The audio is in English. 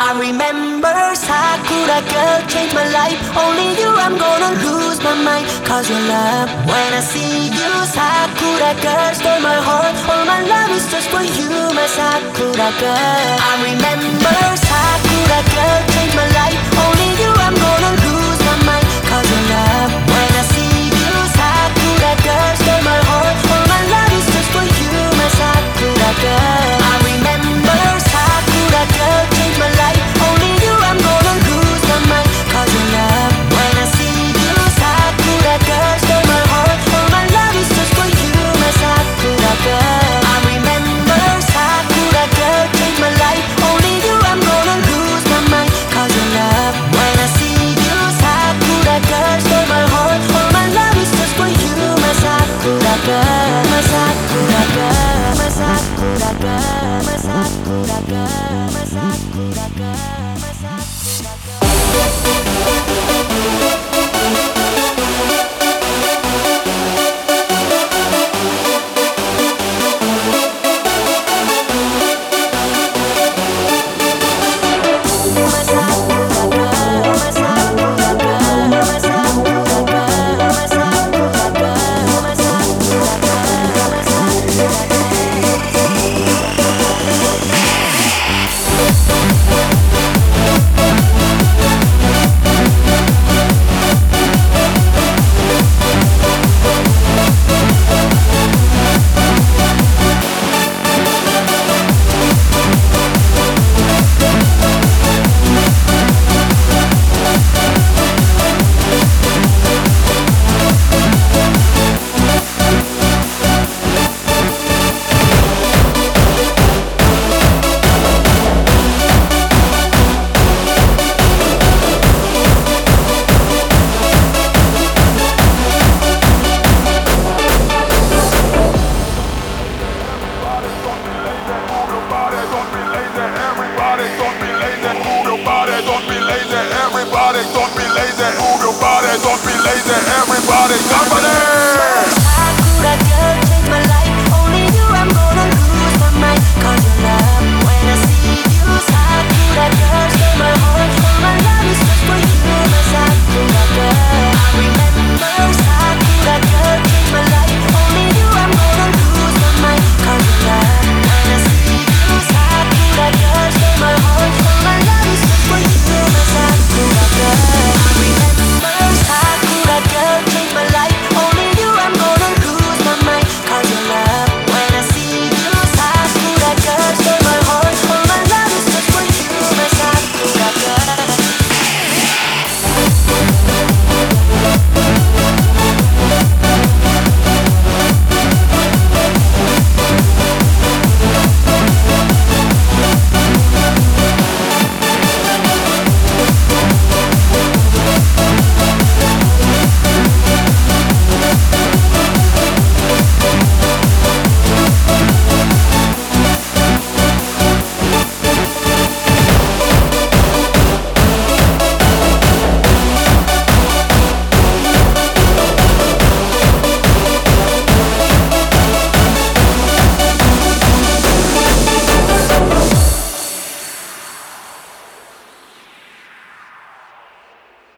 I remember Sakura girl changed my life. Only you, I'm gonna lose my mind. Cause your love, when I see you, Sakura girl, stole my heart. All my love is just for you, my Sakura girl. I remember Sakura girl